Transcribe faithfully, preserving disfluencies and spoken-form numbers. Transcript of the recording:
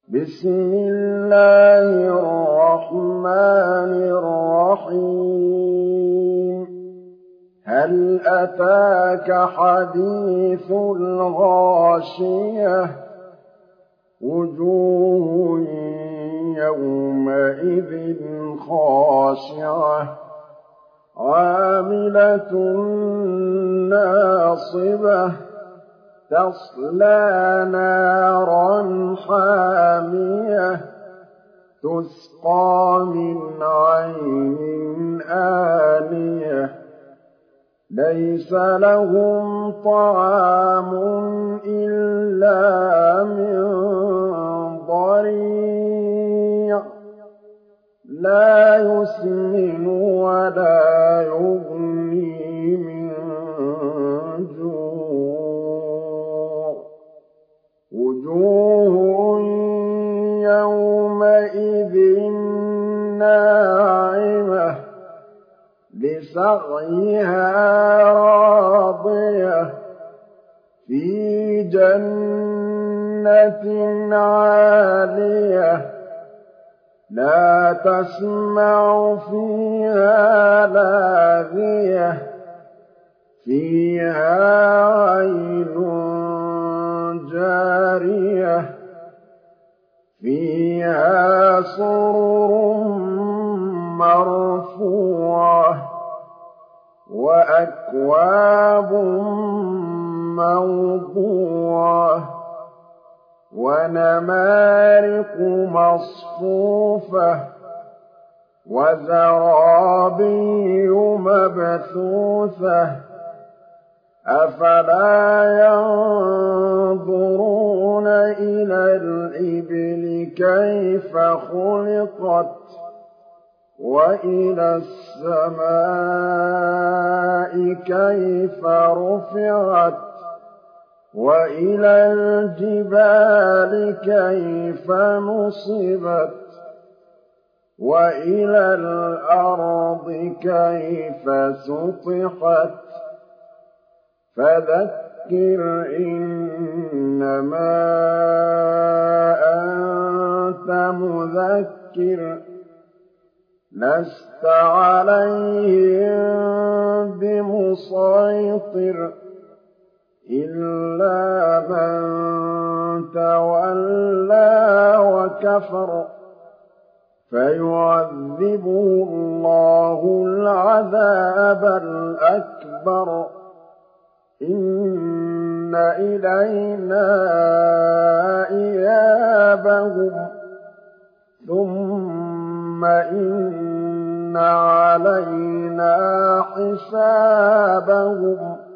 بسم الله الرحمن الرحيم هل أتاك حديث الغاشية وجوه يومئذ خاشعة عاملة ناصبة تصلى نارا حامية تسقى من عين آنية ليس لهم طعام إلا من ضريع لا يسمن ولا يغني من جوع وجوه يومئذ ناعمة لسعيها راضية في جنة عالية لا تسمع فيها لاغية فيها عين جارية فيها سرر مرفوعة وأكواب موضوعة ونمارق مصفوفة وزرابي مبثوثة أفلا ينظرون إلى الإبل كيف خلقت وإلى السماء كيف رفعت وإلى الجبال كيف نصبت وإلى الأرض كيف سطحت فذكر إنما أنت مذكر لست عليهم بمسيطر إلا من تولى وكفر فيعذبه الله العذاب الأكبر إن إلينا إيابهم ثم إن علينا حسابهم